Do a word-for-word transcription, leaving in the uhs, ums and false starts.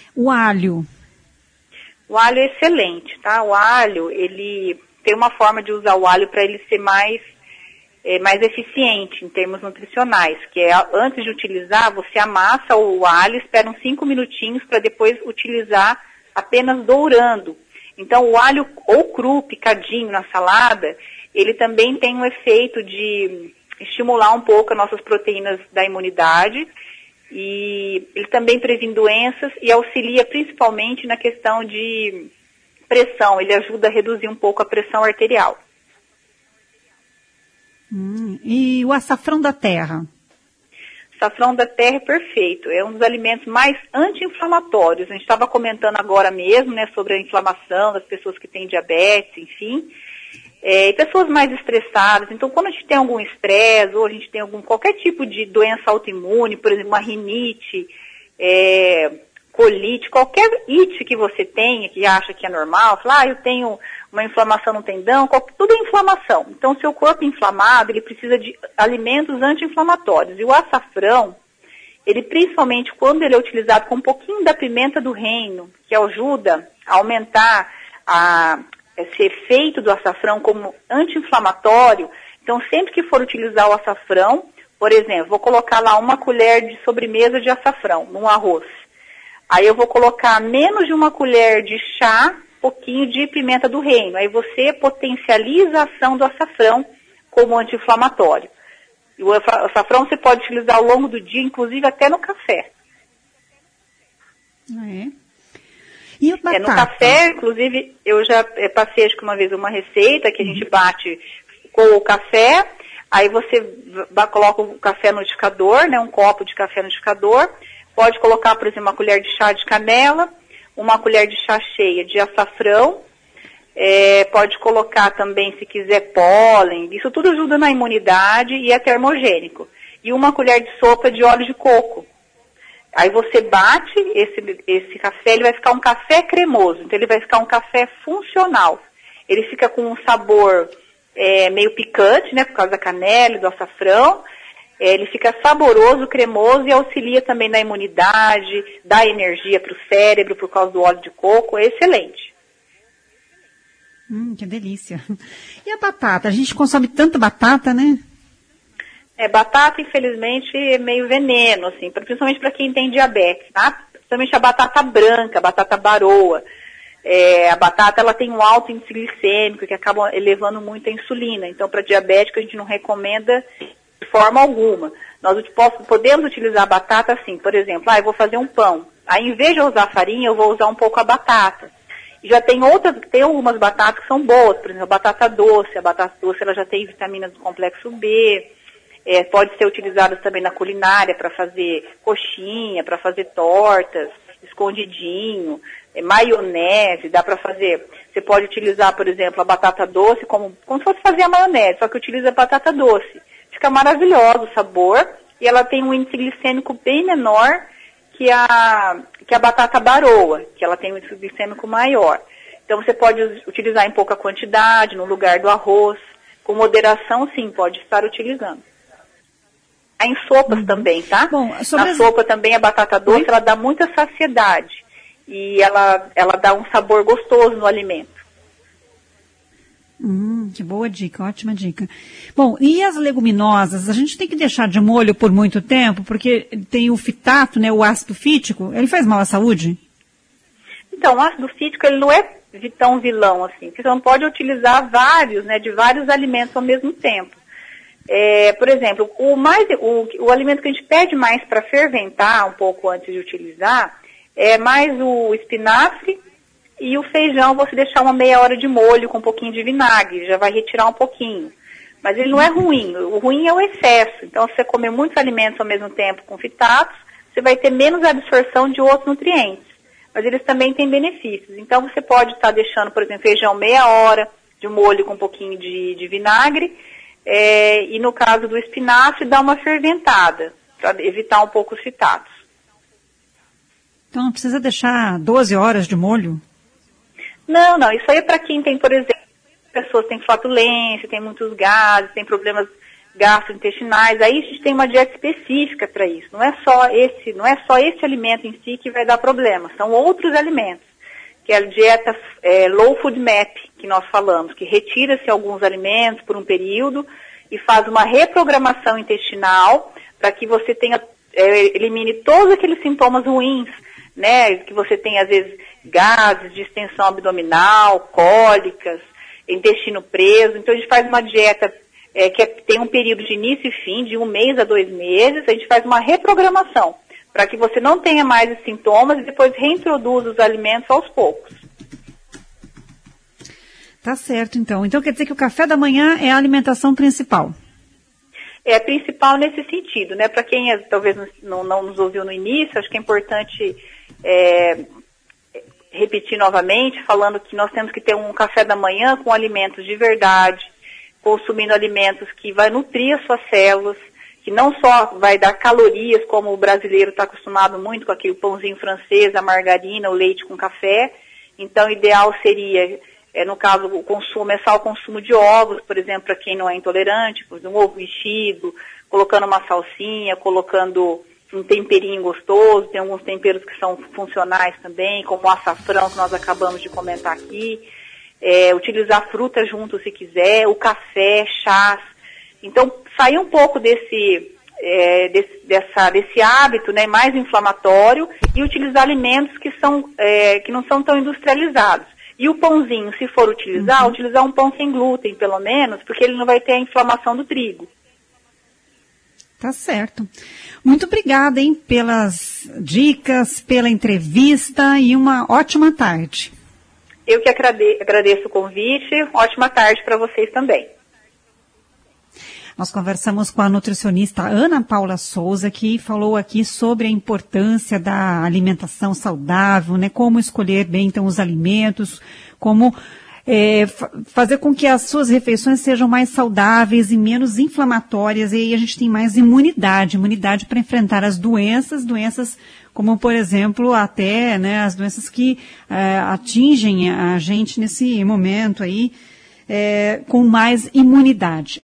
O alho? O alho é excelente, tá? O alho, ele tem uma forma de usar o alho para ele ser mais, é, mais eficiente em termos nutricionais, que é antes de utilizar, você amassa o alho, espera uns cinco minutinhos para depois utilizar apenas dourando. Então o alho ou cru, picadinho na salada, ele também tem um efeito de estimular um pouco as nossas proteínas da imunidade, e ele também previne doenças e auxilia principalmente na questão de pressão. Ele ajuda a reduzir um pouco a pressão arterial. Hum, e o açafrão da terra? Açafrão da terra é perfeito. É um dos alimentos mais anti-inflamatórios. A gente estava comentando agora mesmo, né, sobre a inflamação das pessoas que têm diabetes, enfim. É, e pessoas mais estressadas. Então, quando a gente tem algum estresse, ou a gente tem algum, qualquer tipo de doença autoimune, por exemplo, uma rinite, é, colite, qualquer ite que você tenha, que acha que é normal, fala, ah, eu tenho uma inflamação no tendão, qualquer, tudo é inflamação. Então, seu corpo inflamado, ele precisa de alimentos anti-inflamatórios. E o açafrão, ele principalmente, quando ele é utilizado com um pouquinho da pimenta do reino, que ajuda a aumentar a esse efeito do açafrão como anti-inflamatório. Então, sempre que for utilizar o açafrão, por exemplo, vou colocar lá uma colher de sobremesa de açafrão num arroz. Aí eu vou colocar menos de uma colher de chá, pouquinho de pimenta do reino. Aí você potencializa a ação do açafrão como anti-inflamatório. E o açafrão você pode utilizar ao longo do dia, inclusive até no café. Ah, é? E a batata? É, no café, inclusive, eu já é, passei acho que uma vez uma receita que a gente bate com o café, aí você coloca o café no liquidificador, né, um copo de café no liquidificador, pode colocar, por exemplo, uma colher de chá de canela, uma colher de chá cheia de açafrão, é, pode colocar também, se quiser, pólen, isso tudo ajuda na imunidade e é termogênico. E uma colher de sopa de óleo de coco. Aí você bate esse, esse café, ele vai ficar um café cremoso, então ele vai ficar um café funcional. Ele fica com um sabor é, meio picante, né, por causa da canela e do açafrão. É, ele fica saboroso, cremoso e auxilia também na imunidade, dá energia para o cérebro por causa do óleo de coco, é excelente. Hum, que delícia. E a batata? A gente consome tanta batata, né? É, batata, infelizmente, é meio veneno, assim, principalmente para quem tem diabetes, tá? Principalmente a batata branca, a batata baroa. É, a batata, ela tem um alto índice glicêmico, que acaba elevando muito a insulina. Então, para diabético, a gente não recomenda de forma alguma. Nós podemos utilizar a batata assim, por exemplo, ah, eu vou fazer um pão. Aí, em vez de eu usar farinha, eu vou usar um pouco a batata. E já tem outras, tem algumas batatas que são boas, por exemplo, a batata doce. A batata doce, ela já tem vitaminas do complexo B. É, pode ser utilizado também na culinária para fazer coxinha, para fazer tortas, escondidinho, é, maionese, dá para fazer. Você pode utilizar, por exemplo, a batata doce como, como se fosse fazer a maionese, só que utiliza a batata doce. Fica maravilhoso o sabor e ela tem um índice glicêmico bem menor que a, que a batata baroa, que ela tem um índice glicêmico maior. Então você pode utilizar em pouca quantidade, no lugar do arroz. Com moderação, sim, pode estar utilizando. Em sopas uhum. também, tá? Bom, sobre Na as... sopa também a batata doce, Oi? ela dá muita saciedade. E ela, ela dá um sabor gostoso no alimento. Hum, que boa dica, ótima dica. Bom, e as leguminosas? A gente tem que deixar de molho por muito tempo, porque tem o fitato, né, o ácido fítico. Ele faz mal à saúde? Então, o ácido fítico, ele não é tão vilão assim. Você não pode utilizar vários, né, de vários alimentos ao mesmo tempo. É, por exemplo, o, mais, o, o alimento que a gente pede mais para ferventar um pouco antes de utilizar é mais o espinafre e o feijão. Você deixar uma meia hora de molho com um pouquinho de vinagre, já vai retirar um pouquinho. Mas ele não é ruim, o ruim é o excesso. Então, se você comer muitos alimentos ao mesmo tempo com fitatos, você vai ter menos absorção de outros nutrientes. Mas eles também têm benefícios. Então, você pode estar deixando, por exemplo, feijão meia hora de molho com um pouquinho de, de vinagre. É, e no caso do espinafre, dá uma ferventada, para evitar um pouco os fitatos. Então não precisa deixar doze horas de molho? Não, não, isso aí é para quem tem, por exemplo, pessoas que têm flatulência, tem muitos gases, tem problemas gastrointestinais. Aí a gente tem uma dieta específica para isso. Não é só esse, não é só esse alimento em si que vai dar problema, são outros alimentos, que é a dieta é, Low Food Map, que nós falamos, que retira-se alguns alimentos por um período e faz uma reprogramação intestinal para que você tenha, é, elimine todos aqueles sintomas ruins, né, que você tem às vezes gases, distensão abdominal, cólicas, intestino preso. Então a gente faz uma dieta é, que é, tem um período de início e fim, de um mês a dois meses, a gente faz uma reprogramação para que você não tenha mais os sintomas e depois reintroduza os alimentos aos poucos. Tá certo, então. Então quer dizer que o café da manhã é a alimentação principal? É principal nesse sentido, né? Para quem talvez não, não nos ouviu no início, acho que é importante é, repetir novamente, falando que nós temos que ter um café da manhã com alimentos de verdade, consumindo alimentos que vai nutrir as suas células, que não só vai dar calorias, como o brasileiro está acostumado muito com aquele pãozinho francês, a margarina, o leite com café. Então o ideal seria... É, no caso, o consumo, começar o consumo de ovos, por exemplo, para quem não é intolerante, um ovo mexido, colocando uma salsinha, colocando um temperinho gostoso, tem alguns temperos que são funcionais também, como o açafrão que nós acabamos de comentar aqui, é, utilizar fruta junto se quiser, o café, chás. Então, sair um pouco desse, é, desse, dessa, desse hábito, né, mais inflamatório e utilizar alimentos que, são, é, que não são tão industrializados. E o pãozinho, se for utilizar, uhum. utilizar um pão sem glúten, pelo menos, porque ele não vai ter a inflamação do trigo. Tá certo. Muito obrigada, hein, pelas dicas, pela entrevista e uma ótima tarde. Eu que agradeço o convite. Ótima tarde para vocês também. Nós conversamos com a nutricionista Ana Paula Souza, que falou aqui sobre a importância da alimentação saudável, né? Como escolher bem, então, os alimentos, como é, fazer com que as suas refeições sejam mais saudáveis e menos inflamatórias, e aí a gente tem mais imunidade, imunidade para enfrentar as doenças, doenças como, por exemplo, até, né, as doenças que é, atingem a gente nesse momento aí, é, com mais imunidade.